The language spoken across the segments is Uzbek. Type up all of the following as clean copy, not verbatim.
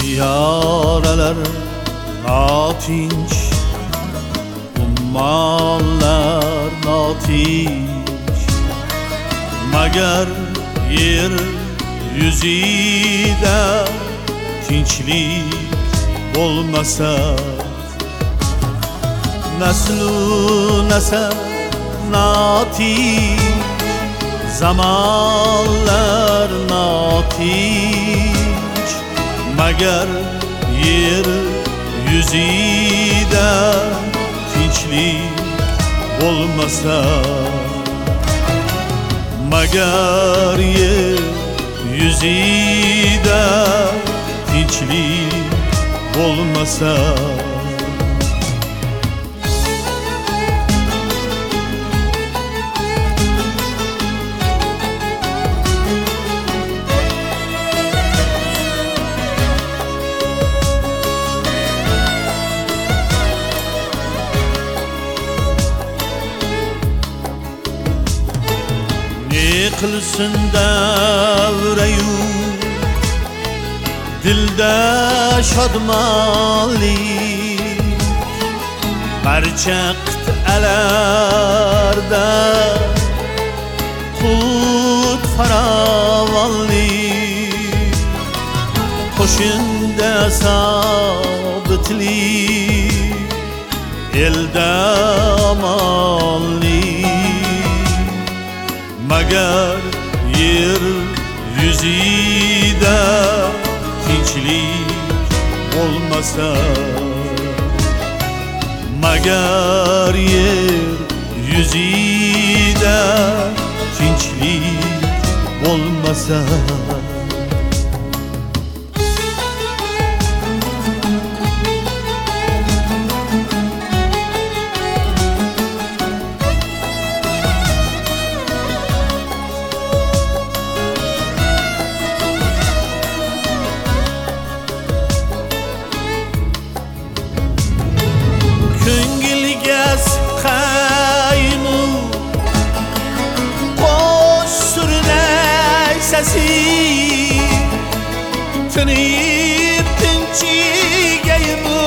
Yaralar notinch, ummonlar notinch, magar yer yuzida tinchlik bo'lmasa, naslu nasab notinch, zamonlar notinch, magar yer yuzida tinchlik bo'lmasa, magar yer yuzida tinchlik bo'lmasa. Qilsin davrayu dilda shodmonlik, barcha qit'alarda qut farovonlik, qo'shinda sobitlik, elda omonlik, magar yer yuzida tinchlik bo'lmasa, magar yer yuzida tinchlik bo'lmasa. Ko'ngilga siqqaymu qo'sh surnay sasi, tinib tinchigaymu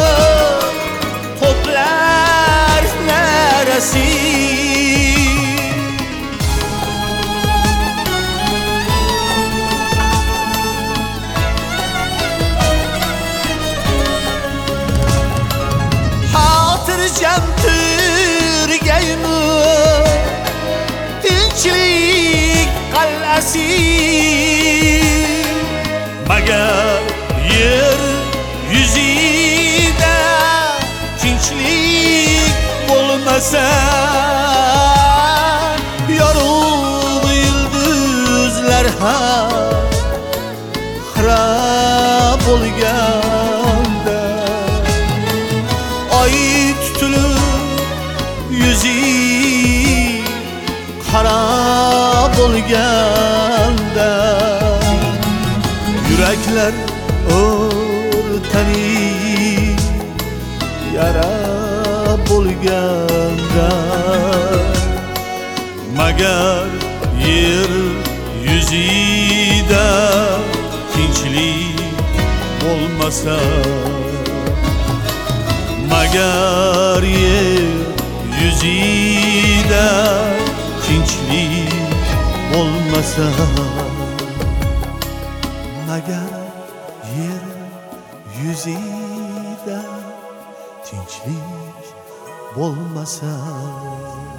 to'plar narasi. Xotirjam turgaymu tinchlik qal'asi, magar yer yuzida tinchlik bo'lmasa, yorug' yulduzlar ham xira bo'lganda, oy tutilib yuzi qora bo'lganda, yuraklar o'rtanib yara bo'lganda, magar yer yuzida tinchlik bo'lmasa, magar yer yuzida tinchlik bo'lmasa, magar yer yuzida tinchlik bo'lmasa.